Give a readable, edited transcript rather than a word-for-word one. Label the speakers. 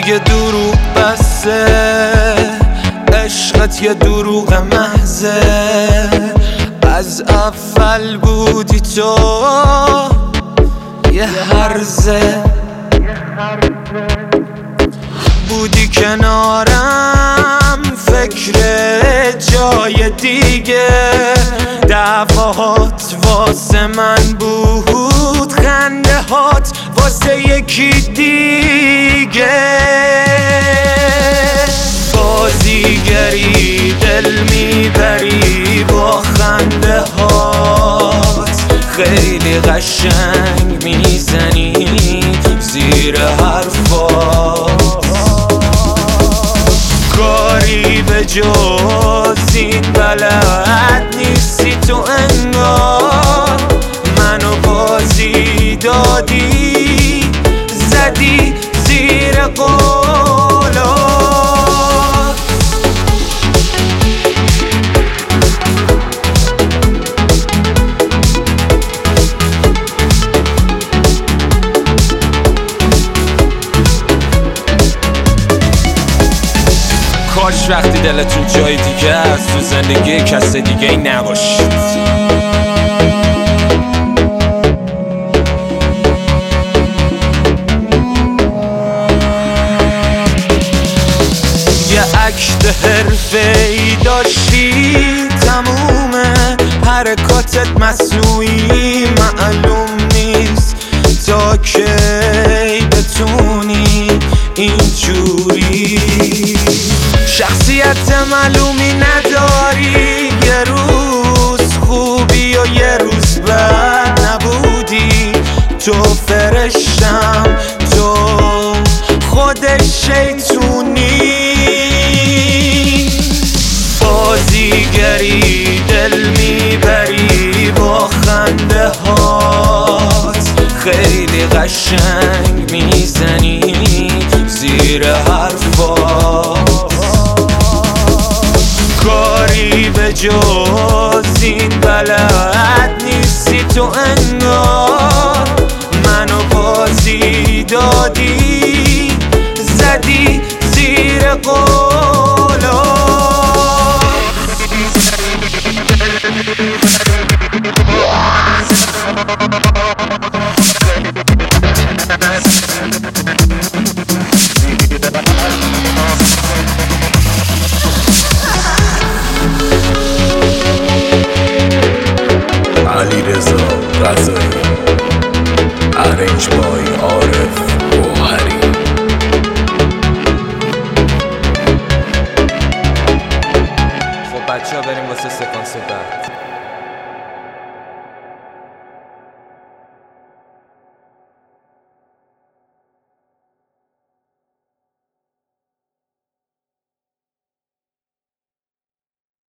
Speaker 1: دیگه دروغ بسه، عشقت یه دروغ محضه. از اول بودی تو یه هرزه، بودی کنارم فکر جای دیگه. دعواهات واسه من بود، خنده هات واسه یکی دیگه. بازیگری دل میبری با خنده هات، خیلی قشنگ میزنی زیر حرفات. کاری به جز این بلد نیستی تو انگار، منو بازی دادی زدی زیر قولات. کاش وقتی دلتون جای دیگه است تو زندگی کس دیگه ای نباشید. یه عکت حرفه‌ای داشتی، تموم حرکاتت مصنوعی، معلوم نیست تا کی بتونی اینجوری. شخصیت معلومی نداری، یه روز خوبی و یه روز بد نبودی. تو فرشتم، تو خود شیطونی. بازیگری دل میبری با خنده هات، خیلی قشنگ میزنی زیر حرفات. کاری به جز این بلد نیستی تو انگار، منو بازی دادی زدی زیر قولات.
Speaker 2: علیرضا رضایی، ارنج بای عارف گوهری.
Speaker 1: خب بچه ها بریم واسه سکانس بعد.